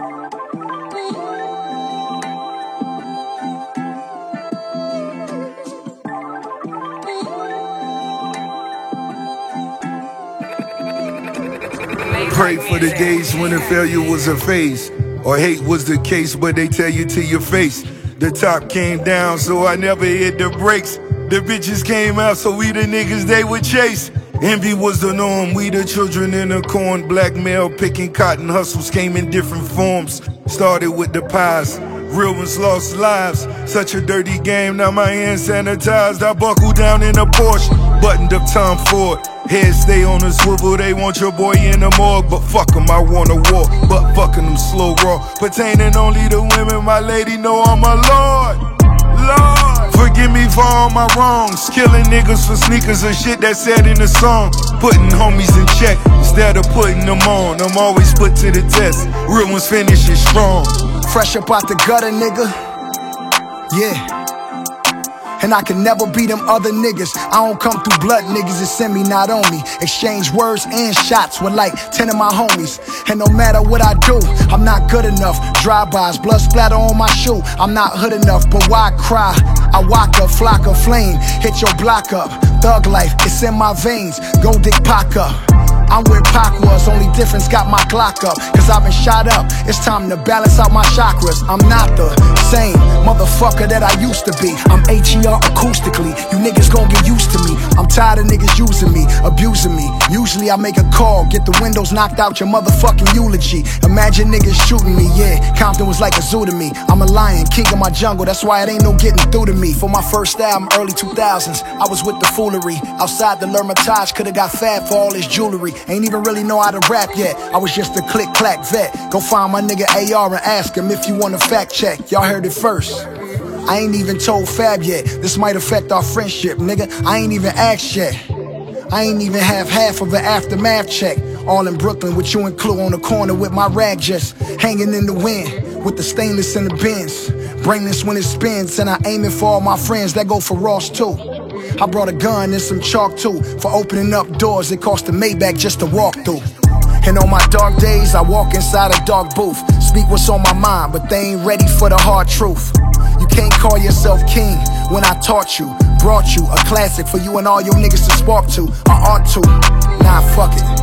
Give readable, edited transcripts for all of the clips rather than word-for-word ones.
Pray for the days when the failure was a phase, or hate was the case, but they tell you to your face. The top came down, so I never hit the brakes. The bitches came out, so we the niggas they would chase. Envy was the norm, we the children in the corn. Blackmail, picking cotton, hustles came in different forms. Started with the pies, real ones lost lives. Such a dirty game, now my hands sanitized. I buckle down in a Porsche, buttoned up Tom Ford. Head stay on the swivel, they want your boy in the morgue. But fuck 'em, I wanna war, but fucking them slow raw. Pertaining only to women, my lady know I'm a lord. Lord, forgive me for all my wrongs. Killing niggas for sneakers and shit that's said in the song. Putting homies in check instead of putting them on. I'm always put to the test, real ones finish it strong. Fresh up out the gutter, nigga. Yeah. And I can never be them other niggas. I don't come through blood, niggas, it's send me, not on me. Exchange words and shots with like 10 of my homies. And no matter what I do, I'm not good enough. Drive-bys, blood splatter on my shoe. I'm not hood enough, but why cry? I walk up, flock of flame, hit your block up. Thug life, it's in my veins, go dig Pac up. I'm where Pac was, only difference got my Glock up. Cause I've been shot up, it's time to balance out my chakras. I'm not the same motherfucker that I used to be. I'm HER acoustically, you niggas gon' get used to me. I'm tired of niggas using me, abusing me. Usually I make a call, get the windows knocked out your motherfucking eulogy. Imagine niggas shooting me, yeah, Compton was like a zoo to me. I'm a lion, king of my jungle, that's why it ain't no getting through to me. For my first album, early 2000s, I was with the foolery. Outside the L'Hermitage, could've got fat for all his jewelry. Ain't even really know how to rap yet, I was just a click-clack vet. Go find my nigga AR and ask him if you want a fact check. Y'all heard it first. I ain't even told Fab yet, this might affect our friendship, nigga. I ain't even asked yet. I ain't even have half of an aftermath check. All in Brooklyn with you and Clue on the corner with my rag just hanging in the wind. With the stainless in the bins, brainless when it spins. And I aim it for all my friends that go for Ross too. I brought a gun and some chalk too, for opening up doors it cost a Maybach just to walk through. And on my dark days, I walk inside a dark booth. Speak what's on my mind, but they ain't ready for the hard truth. You can't call yourself king when I taught you, brought you a classic for you and all your niggas to spark to. I ought to, nah fuck it.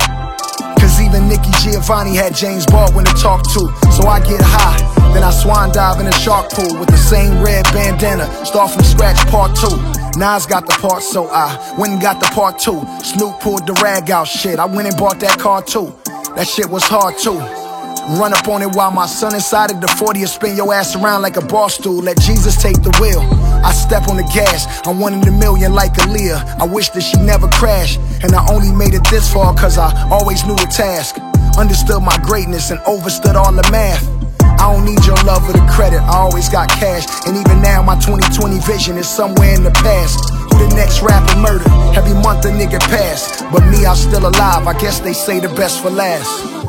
Cause even Nicky Giovanni had James Baldwin to talk to. So I get high, then I swan dive in a shark pool with the same red bandana, start from scratch part 2. Nas got the part, so I went and got the part 2. Snoop pulled the rag out, shit, I went and bought that car too. That shit was hard too. Run up on it while my son inside of the 40 and spin your ass around like a bar stool. Let Jesus take the wheel. I step on the gas, I'm 1 in a million like Aaliyah. I wish that she never crashed, and I only made it this far cause I always knew the task. Understood my greatness and overstood all the math. I don't need your love or the credit, I always got cash. And even now my 2020 vision is somewhere in the past. Who the next rapper murdered? Every month a nigga passed. But me, I'm still alive, I guess they say the best for last.